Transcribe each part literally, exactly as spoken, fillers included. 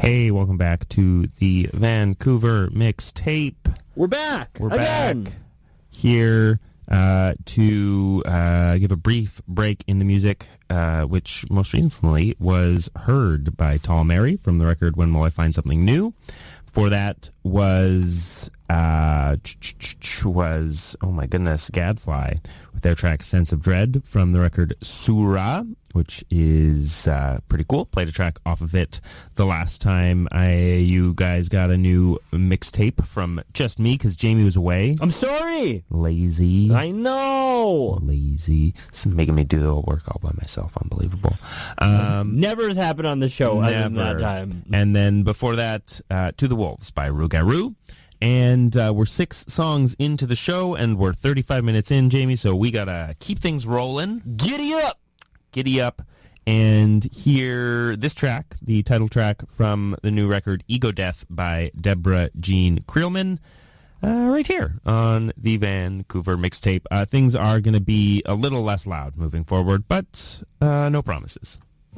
Hey, welcome back to the Vancouver Mixtape. We're back. We're again. back here uh, to uh, give a brief break in the music, uh, which most recently was heard by Tall Mary from the record When Will I Find Something New. Before that was uh, was oh my goodness, Gadfly with their track Sense of Dread from the record Surah, which is uh, pretty cool. Played a track off of it the last time I you guys got a new mixtape from just me because Jamie was away. I'm sorry. Lazy. I know. Lazy. It's making me do the whole work all by myself. Unbelievable. Um, never has happened on the show other than that time. And then before that, uh, To the Wolves by Rougarou. And uh, we're six songs into the show, and we're thirty-five minutes in, Jamie, so we got to keep things rolling. Giddy up! Giddy up. And hear this track, the title track from the new record Ego Death by Deborah Jean Creelman, uh, right here on the Vancouver Mixtape. Uh, things are going to be a little less loud moving forward, but uh, no promises.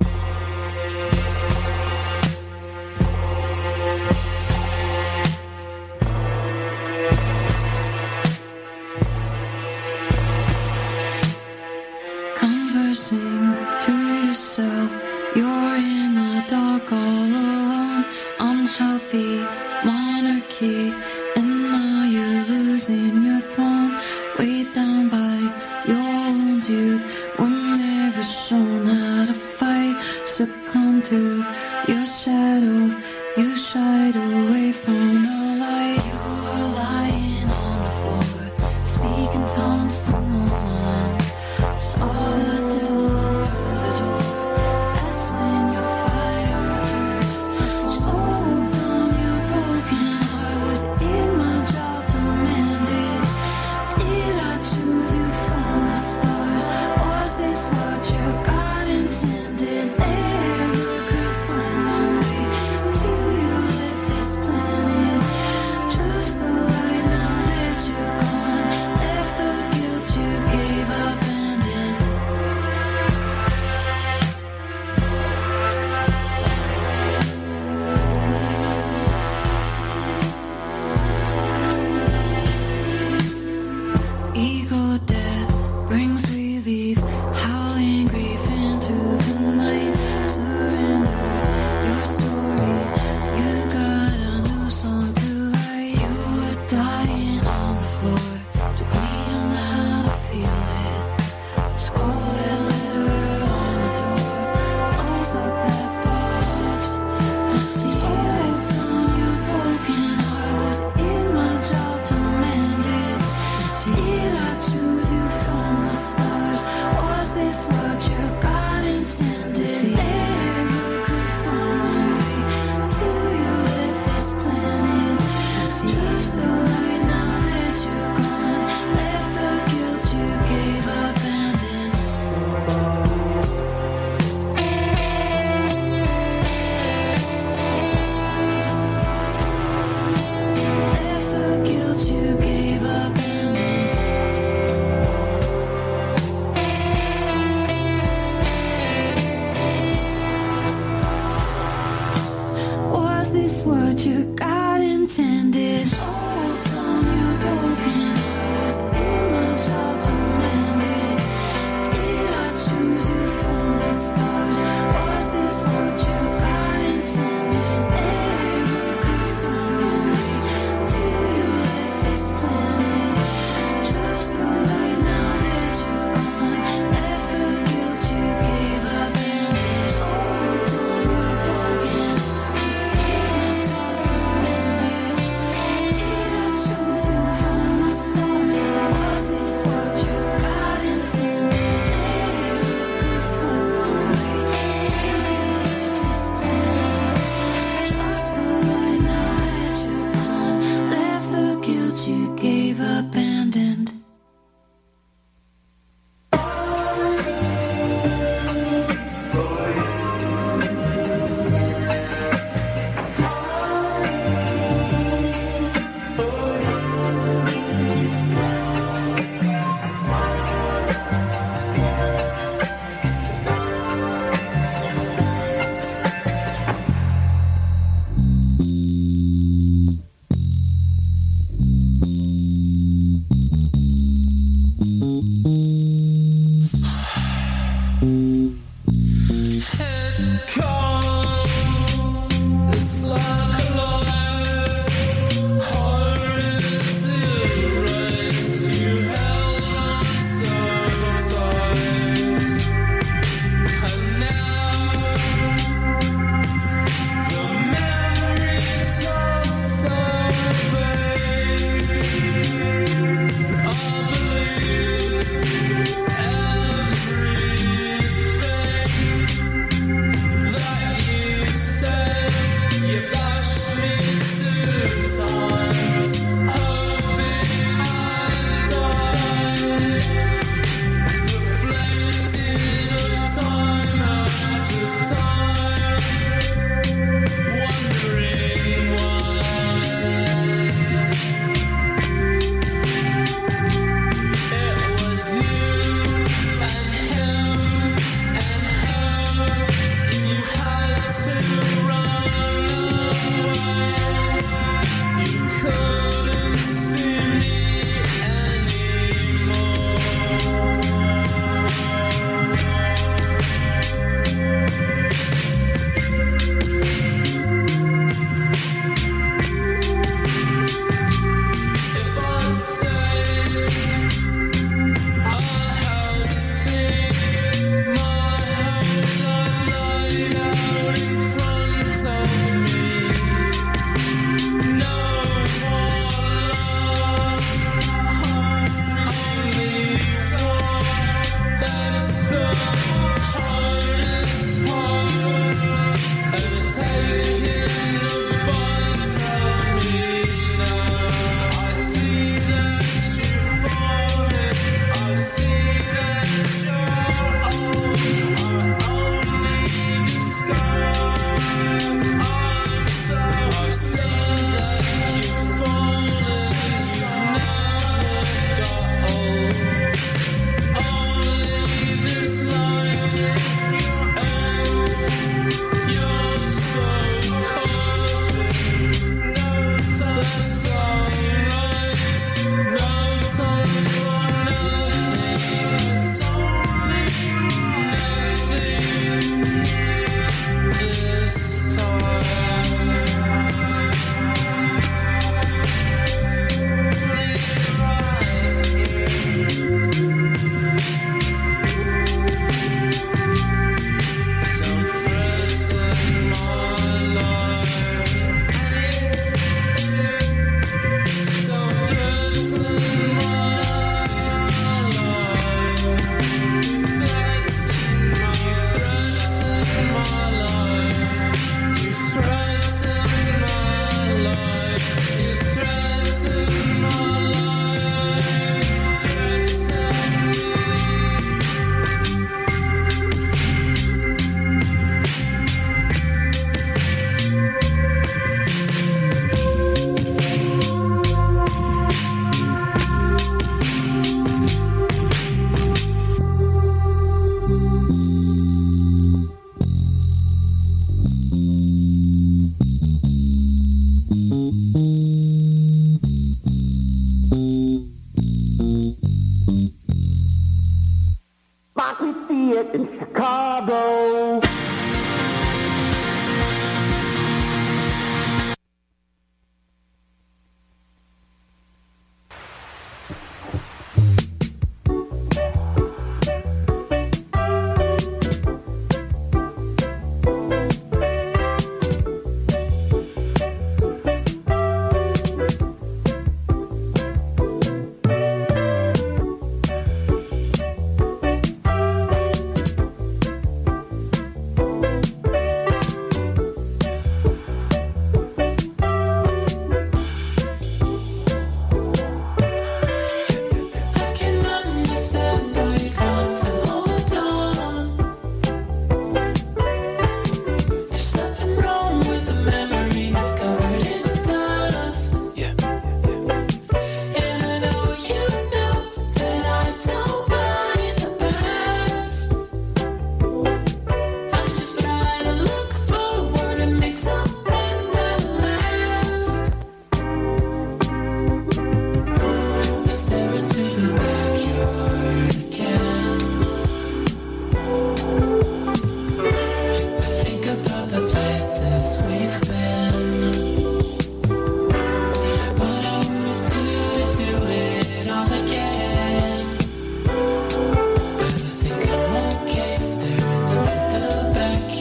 Conversing to yourself, you're in the dark all alone. Unhealthy monarchy, and now you're losing your throne. Weighed down by your wounds, you were never shown how to fight. Succumb to your shadow, you shied away from the light. You were lying on the floor, speaking tongues to no one. Saw the devil through the door. That's when your fire choked on your broken heart. Was it my job to mend it? Did I choose you from the stars? Was this what your God intended? Never could find my way till you left this planet. That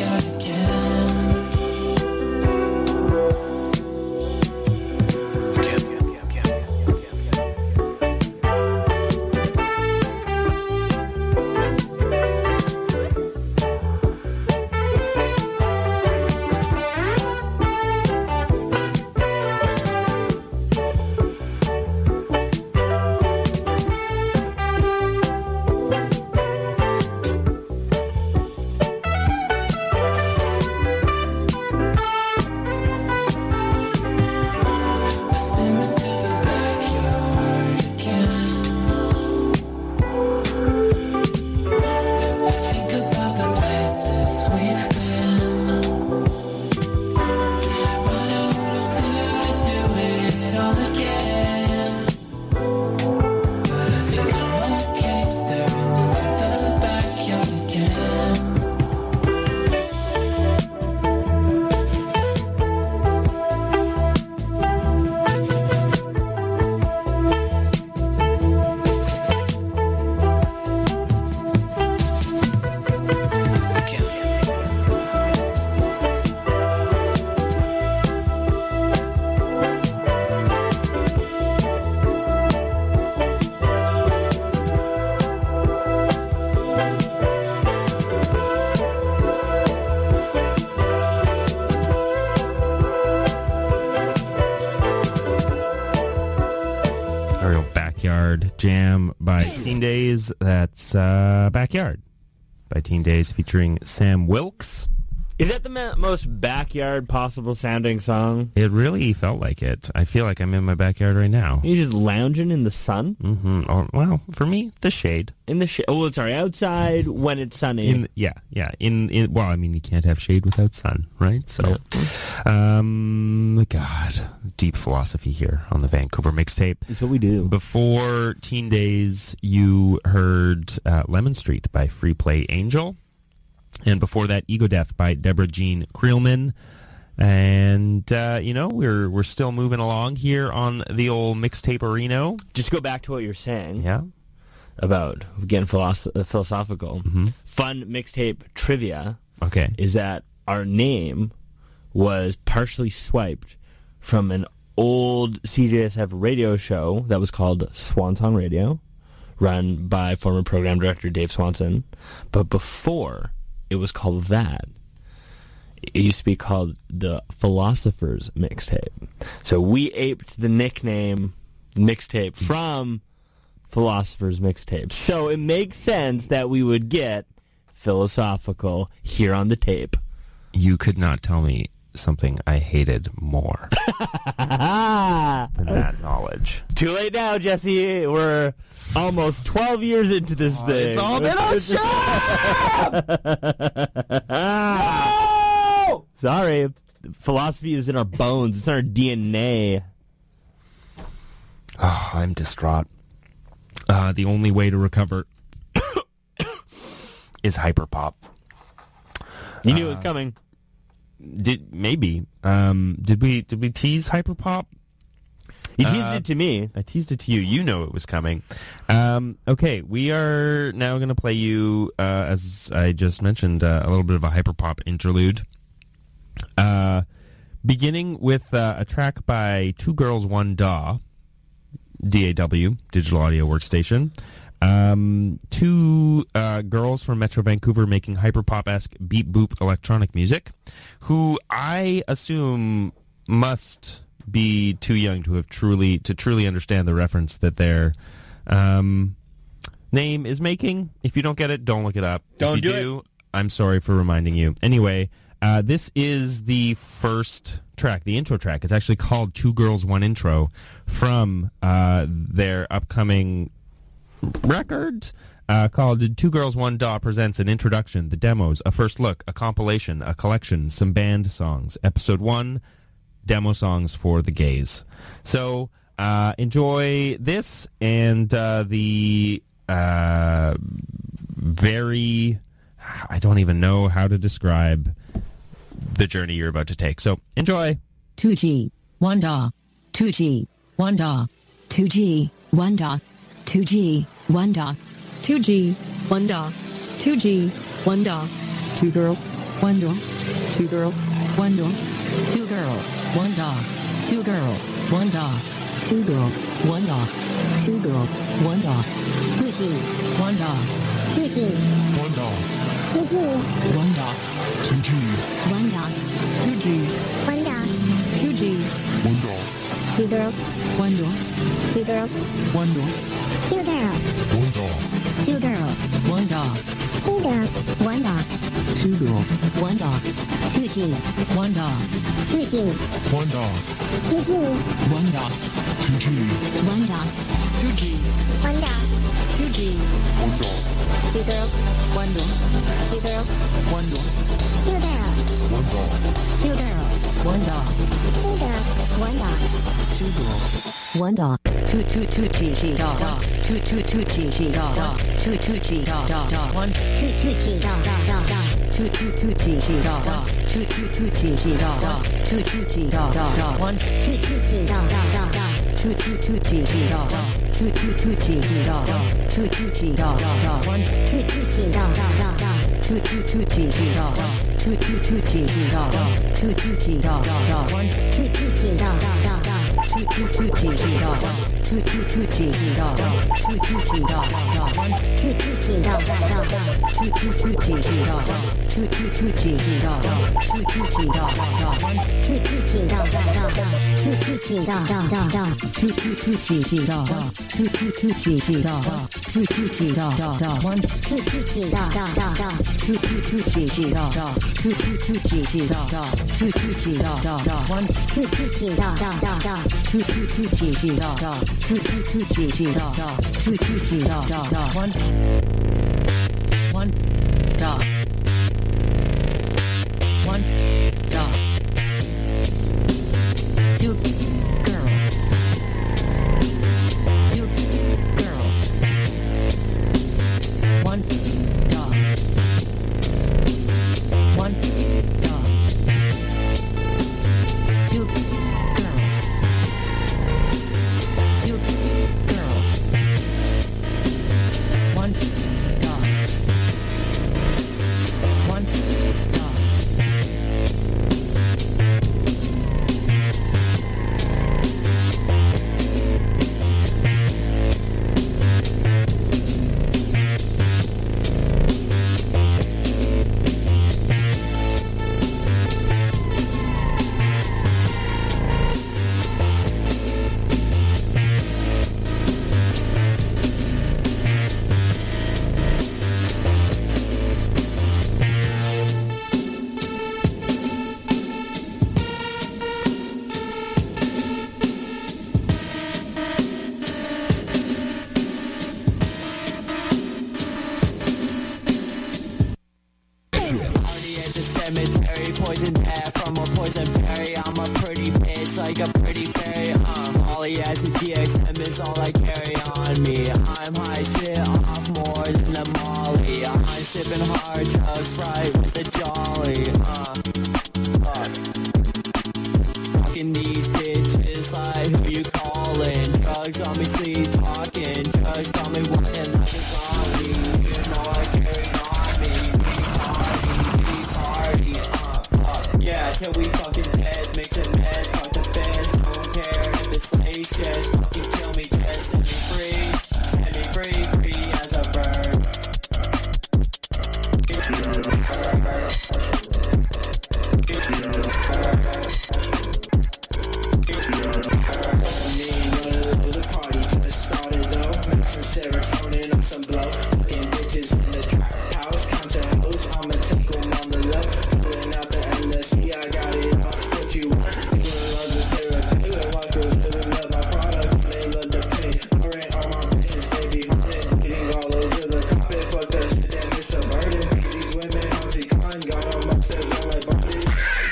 backyard again. Jam by Teen Days. That's uh, Backyard by Teen Days featuring Sam Wilkes. Is that the ma- most backyard possible sounding song? It really felt like it. I feel like I'm in my backyard right now. You just lounging in the sun? Mm-hmm. Or, well, for me, the shade. In the shade. Oh, sorry, outside when it's sunny. In yeah, yeah. In, in well, I mean, you can't have shade without sun, right? So, yeah. um, God, deep philosophy here on the Vancouver Mixtape. That's what we do. Before Teen Days, you heard uh, Lemon Street by Free Play Angel. And before that, Ego Death by Deborah Jean Creelman. And, uh, you know, we're we're still moving along here on the old Mixtape Arena. Just go back to what you're saying. Yeah. About getting philosoph- philosophical. Mm-hmm. Fun mixtape trivia. Okay. Is that our name was partially swiped from an old C J S F radio show that was called Swan Song Radio, run by former program director Dave Swanson. But before it was called that, it used to be called the Philosopher's Mixtape. So we aped the nickname mixtape from Philosopher's Mixtape. So it makes sense that we would get philosophical here on the tape. You could not tell me something I hated more than that knowledge. Too late now, Jesse. We're almost twelve years into this oh, thing. It's all been a sham! No! Sorry. Philosophy is in our bones. It's in our D N A. Oh, I'm distraught. Uh, the only way to recover is hyperpop. You knew uh, it was coming. Did maybe? Um, did we? Did we tease hyperpop? You teased uh, it to me. I teased it to you. You know it was coming. Um, okay, we are now going to play you, uh, as I just mentioned, uh, a little bit of a hyperpop interlude. Uh, beginning with uh, a track by Two Girls, One D A W, D A W, Digital Audio Workstation. Um, two uh, girls from Metro Vancouver making hyperpop-esque beep-boop electronic music, who I assume must be too young to have truly to truly understand the reference that their um, name is making. If you don't get it, don't look it up. Don't if you do do, it. I'm sorry for reminding you. Anyway, uh, this is the first track, the intro track. It's actually called Two Girls, One Intro from uh, their upcoming record uh, called Two Girls, One D A W presents an introduction, the demos, a first look, a compilation, a collection, some band songs. Episode one, demo songs for the gays. So uh, enjoy this and uh, the uh, very, I don't even know how to describe the journey you're about to take. So enjoy. two G, one D A W, two G, one D A W, two G, one D A W, two G, one D A W, two G, one D A W, two G, one D A W, two girls, one dog, two girls, one dog, two girls, one dog, two girls, one dog, two girls, one dog, two girls, one dog, two G, one dog, two G, one dog, two G, one dog, two G, one dog, two G, one dog, two G, one dog, two girls, one dog, two girls, one dog, two girls, one dog, two girls, one dog, two girls, one dog, two girls, one dog, two G, one dog, two G, one dog, two G, one dog, two G, one dog, two G, one dog, two G, one dog, two girls, one dog, two girls, one dog, two girls, one dog, two girls, one dog, two girls, one dog, two girls, one dog, two two two G G dog dog, two two two G G dog dog, two two G dog dog dog, one two two G dog dog dog dog, two two two G G dog dog, two two two G G dog dog, two two G dog dog dog, one two two G dog dog dog dog, two two two G G dog dog, two two two G G dog dog, two two G dog dog dog, one two two G dog dog dog dog, two two two G G dog dog, two two two G G dog dog, two two G dog dog dog, one two two G dog dog dog dog, two two two G G dog dog, two two two G G dog dog, two two G dog dog dog, one two two G dog dog dog dog, two two two G G dog dog, two two two G G dog dog, two two G dog dog dog, one two two G dog dog dog dog, two two G dog dog dog dog, two two two G G dog dog, two two two G G dog dog, two two G dog dog dog, one two two G dog dog dog dog, two two two G G dog dog, two two two G G dog dog, two two G dog dog dog, one two two G dog dog dog dog, two two two G G dog dog, two two two G G dog dog, two two G dog dog dog, one one dog, one dog, two girls, two girls, one dog, one dog, two girls, two girls, one dog, one dog. Cemetery, poison air from a poison berry. I'm a pretty bitch like a pretty fairy. Uh, Molly as a D X M is all I carry on me. I'm high shit off more than the Molly. I'm sipping hard drugs right with the jolly. Uh, fuck. Fucking these bitches like who you calling? Drugs on me, sleep talking. Drugs got me wanting like a zombie. You know I carry on me. Yeah, till we fucking dead, mixing meds, fuck the best, don't care if it's salacious, fucking kill me, just set me free, set me free, free as a bird. Get me out of the bird. Get me out of the bird. Get me out of the bird. I mean, wanna load the party, just started though, make some serotonin on some blow, fucking bitches in the trap house, counter hoes, I'ma take them on the low, pulling out the endless. I got it all, what you want. People love the syrup. You and white girls really love my product. They love the pain. Alright, all my bitches, they be hunting. Bleeding all over the carpet. Fuck that shit, damn, it's a burden. These women, Oxycontin, got them upstairs on my body.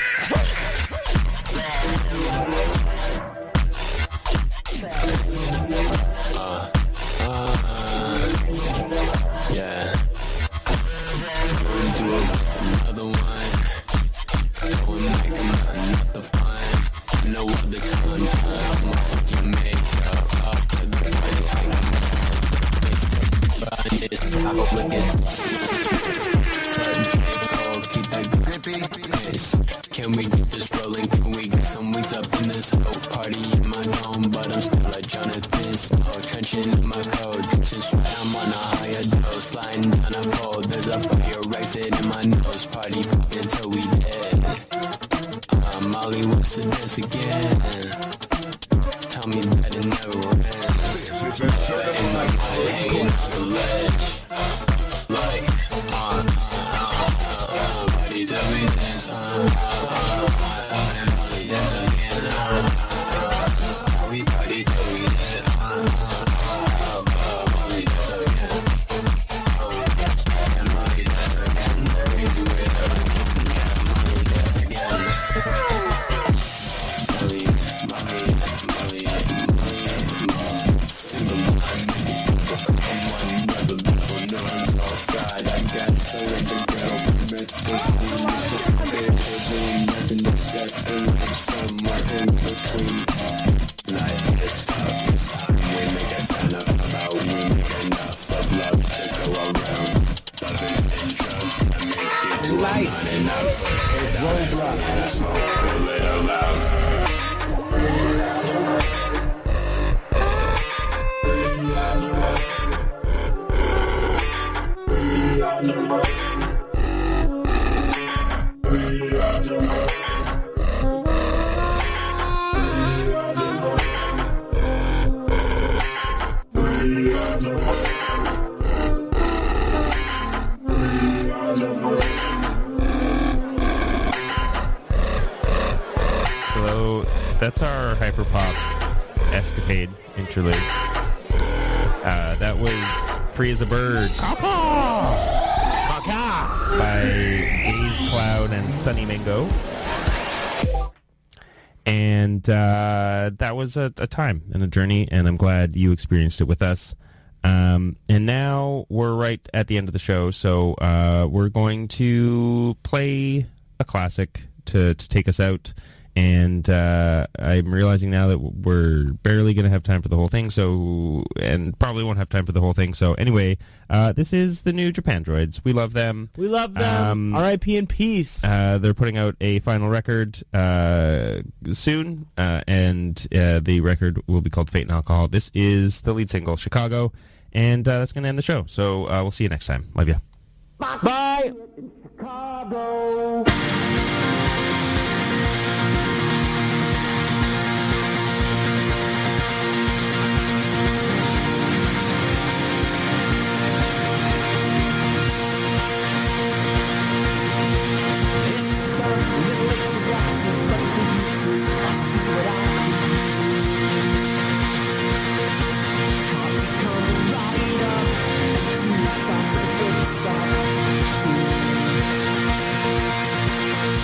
Uh, uh, yeah. Do another one. Don't make them nothing, not the fun. No other time, I'ma fucking make up. Up to the money, like I'm I hope it gets cold, keep that grip can we get this rolling? Can we get some wings up in this whole party in my dome? But I'm still like Jonathan Snow, trenching in my code, drinking sweat, I'm on a higher dose, sliding down a pole, there's a fire rising in my nose, party popping till we dead. Uh, Molly wants to dance again, tell me that it never ends, but in my mind hanging off the ledge, like, uh, uh, uh, uh, party till we dance, uh, uh, uh, uh, and Molly dance again, uh, uh, we party till we dead, uh, uh, uh, uh, Molly dance again, uh, and Molly dance again, we do it again, yeah, Molly dance again, Molly, Molly, Molly, Molly, Molly, single line, one never before, no one's all fried, I got so in the girl, we met this scene, it's just a bit of room, nothing except the life somewhere in between. Life is tough, it's hard, we make a son of about, we make enough of love to go around. Love is in drugs, I make it to life. Not enough, it's roadblock, and I smoke a little loud. So that's our hyperpop escapade interlude. Uh, that was Free as a Bird by Gaze Cloud and Sunny Mingo. And uh, that was a, a time and a journey, and I'm glad you experienced it with us. Um, and now we're right at the end of the show, so uh, we're going to play a classic to, to take us out. And uh, I'm realizing now that we're barely going to have time for the whole thing, so and probably won't have time for the whole thing. So anyway, uh, this is the new Japandroids. We love them. We love them. Um, R I P in peace. Uh, they're putting out a final record uh, soon, uh, and uh, the record will be called Fate and Alcohol. This is the lead single, Chicago, and uh, that's going to end the show. So uh, we'll see you next time. Love ya. Bye. Chicago. Shots of the good stuff.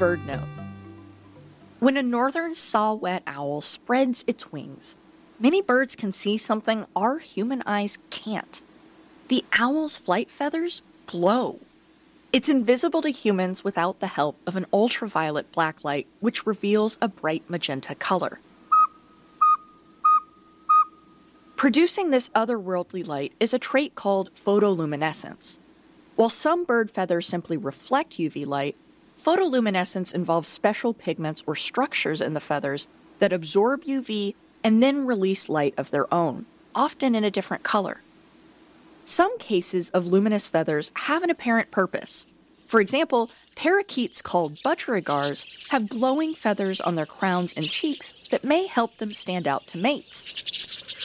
bird note. When a northern saw-whet owl spreads its wings, many birds can see something our human eyes can't. The owl's flight feathers glow. It's invisible to humans without the help of an ultraviolet blacklight, which reveals a bright magenta color. Producing this otherworldly light is a trait called photoluminescence. While some bird feathers simply reflect U V light, photoluminescence involves special pigments or structures in the feathers that absorb U V and then release light of their own, often in a different color. Some cases of luminous feathers have an apparent purpose. For example, parakeets called budgerigars have glowing feathers on their crowns and cheeks that may help them stand out to mates.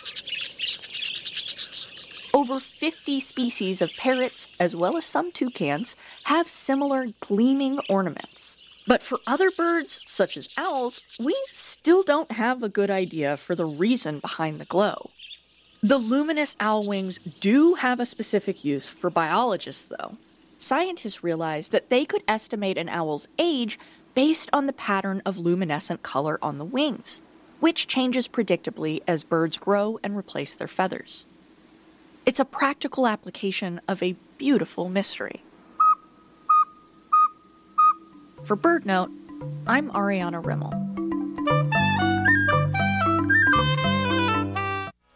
Over fifty species of parrots, as well as some toucans, have similar gleaming ornaments. But for other birds, such as owls, we still don't have a good idea for the reason behind the glow. The luminous owl wings do have a specific use for biologists, though. Scientists realized that they could estimate an owl's age based on the pattern of luminescent color on the wings, which changes predictably as birds grow and replace their feathers. It's a practical application of a beautiful mystery. For BirdNote, I'm Ariana Rimmel.